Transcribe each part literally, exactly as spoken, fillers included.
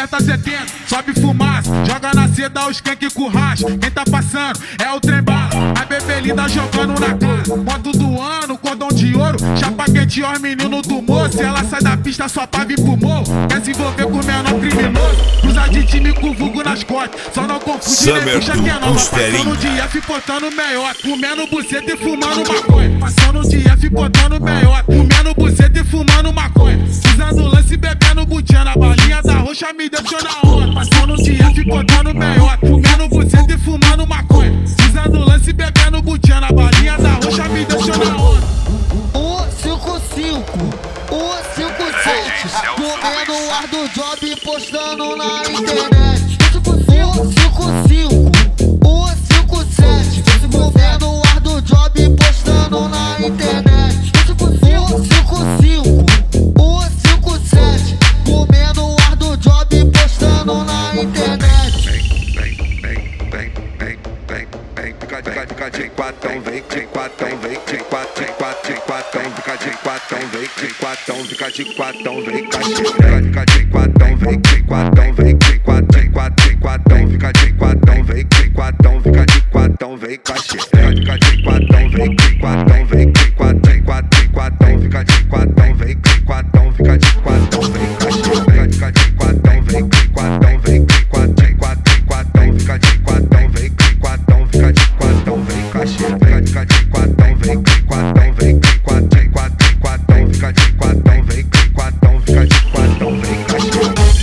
aperta setenta, sobe fumaça, joga na seda os skunk com racha. Quem tá passando é o trem bala, a bebê linda jogando na cara. Modo do ano, cordão de ouro, chapa quente, ó, menino do moço. Ela sai da pista só pra vir pro morro, quer se envolver com o menor criminoso. Cruza de time com vulgo nas costas, só não confunde, né, puxa que é nova. Passando de F, botando meiota, comendo buceta e fumando maconha. Passando de F, botando meiota, comendo buceta e fumando maconha. Usando lance e bebendo butinha, na balinha da roxa me deixou na onda. Passando de F, botando meiota, comendo buceta e fumando maconha. Usando lance e bebendo butinha, na balinha da roxa me deixou na onda. um cinco cinco, um cinco sete, comendo o ar do job postando na internet. um cinco cinco, um cinco sete, comendo o ar do job postando na internet. um cinco cinco, um cinco sete, comendo o ar do job postando na internet. Vem, vem, vem, vem, vem, vem, fica, fica, fica de quatão, vem, de quatão, vem, de quatão, de quatão, de quatão, fica de quatão, vem, de quatão, fica de quatão, vem, cachê, fica de quatão, vem, de quatão, vem, de quatão, de quatão, de quatão, fica de quatão, vem, de quatão, fica de quatão, vem, cachê, fica de quatão, vem, de quatão, vem, de quatão, de quatão, de quatão, fica de quatão, vem, de quatão, fica de quatão, vem, cachê, fica de quatão, vem, de quatão, vem, de quatão, de quatão, de quatão, fica de quatão, vem, de quatão, fica de quatão, vem, cachê, fica de quatão, vem, de quatão, vem, de quatão, de quatão, de quatão, fica de quatão, vem, de quatão, fica de quatão, vem, cachê.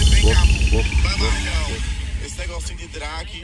Esse negocinho de drag,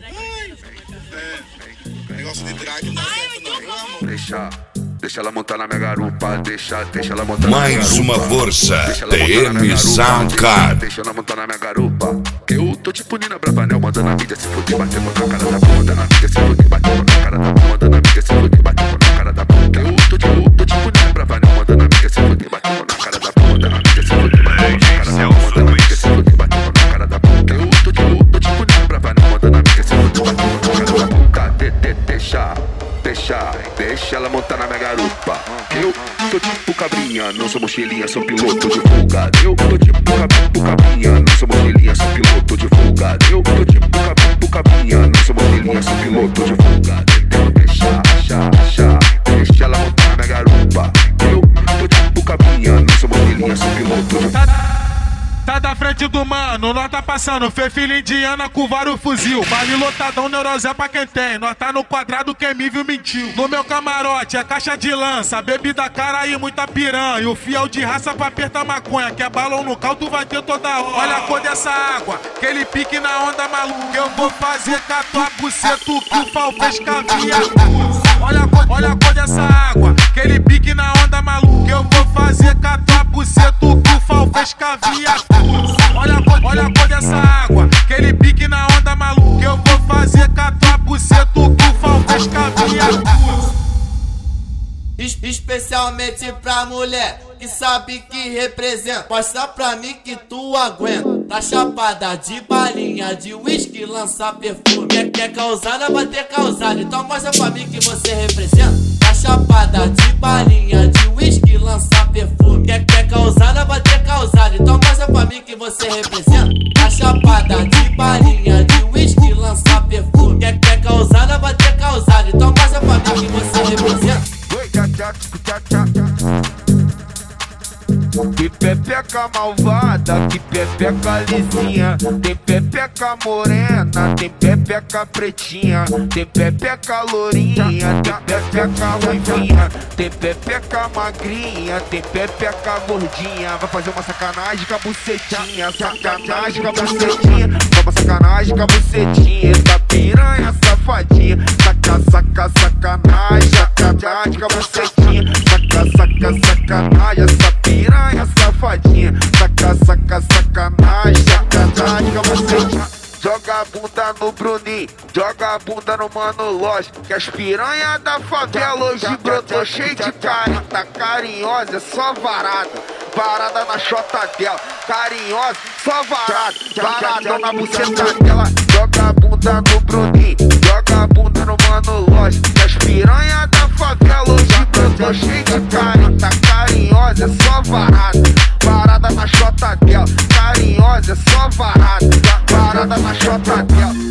é, negócio de drag não dá certo não, meu amor. Deixa, deixa ela montar na minha garupa, deixa, deixa ela montar Mais na minha garupa. uma força, Deixa ela montar na minha T M garupa, Soundcard. Deixa ela montar na minha garupa. Que eu tô tipo Nina Bravanel, mandando a mídia se fuder, batendo na cara da bunda, mandando a mídia se fuder, batendo na cara da bunda, mandando a mídia se fuder, batendo na cara da bunda. Que eu tô tipo, tô tipo Nina Bravanel, mandando a mídia se fuder, batendo na cara da bunda, mandando a mídia se fuder, batendo na cara da bunda, mandando a mídia se fuder, batendo na cara da bunda. Que eu tô tipo, tô tipo Nina Bravanel, mandando a mídia se fuder, batendo na cara da bunda. De, de, deixa, deixa, deixa ela montar na minha garupa. Eu tô tipo cabrinha, não sou mochilinha, sou piloto de fuga. Eu tô tipo cabrinha, não sou mochilinha, sou piloto de fuga. Eu tô tipo cabrinha, não sou mochilinha, sou piloto de fuga. Deixa, deixa, deixa, deixa ela montar na minha garupa. Eu tô tipo cabrinha, não sou mochilinha, sou piloto de fuga. Tá da frente do mano, nós tá passando, fez filha indiana com vários fuzil. Baile lotadão, neurosé pra quem tem. Nós tá no quadrado, quem me viu mentiu. No meu camarote é caixa de lança, bebida cara e muita piranha. E o fiel de raça pra apertar maconha, que é balão no caldo, vai ter toda hora. Olha a cor dessa água, aquele pique na onda maluca. Eu vou fazer com a tua buceta que o Fal fez com a viatura. Olha a cor, olha a cor dessa água, aquele pique na onda maluca. Eu vou fazer com a tua buceta que o Fal fez com a viatura. Olha a cor, olha a cor dessa água, aquele pique na onda maluca. Eu vou fazer com a tua buceta que o Fal fez com a viatura. Es especialmente pra mulher que sabe que representa. Mostra pra mim que tu aguenta. Tá chapada de balinha, de uísque, lança perfume. Quer, quer causada, vai ter causada. Então mostra pra mim que você representa. Tá chapada de balinha, de uísque, lança perfume. Quer, quer causada, vai ter causada. Então mostra pra mim que você representa. Tá chapada de balinha, de uísque, lança perfume. Quer, quer causada, vai ter causada. Então mostra pra mim que você representa. Que pepeca malvada, que pepeca lisinha. Tem pepeca morena, tem pepeca pretinha. Tem pepeca lourinha, tem pepeca ruivinha. Tem pepeca magrinha, tem pepeca gordinha. Vai fazer uma sacanagem com a bucetinha, sacanagem com a bucetinha. Vai uma sacanagem com a bucetinha, essa piranha safadinha. Saca, saca, sacanagem, sacanagem com a bucetinha. Saca, saca, sacanagem, essa piranha safadinha. Saca, saca, sacanagem, sacanagem com a bucetinha. Joga a bunda no Bruninho, joga a bunda no Mano Loja. Que as piranha da favela hoje brotou cheio de carinho. Tá carinhosa, é só varada, varada na chota dela. Carinhosa, só varada, varada na buceta dela. Joga a bunda no Bruninho, joga a bunda no Mano Loja. Que as piranha da favela hoje brotou cheio de carinho. Tá carinhosa, é só varada, varada na chota dela. Carinhosa, é só varada. sentada na chota dela.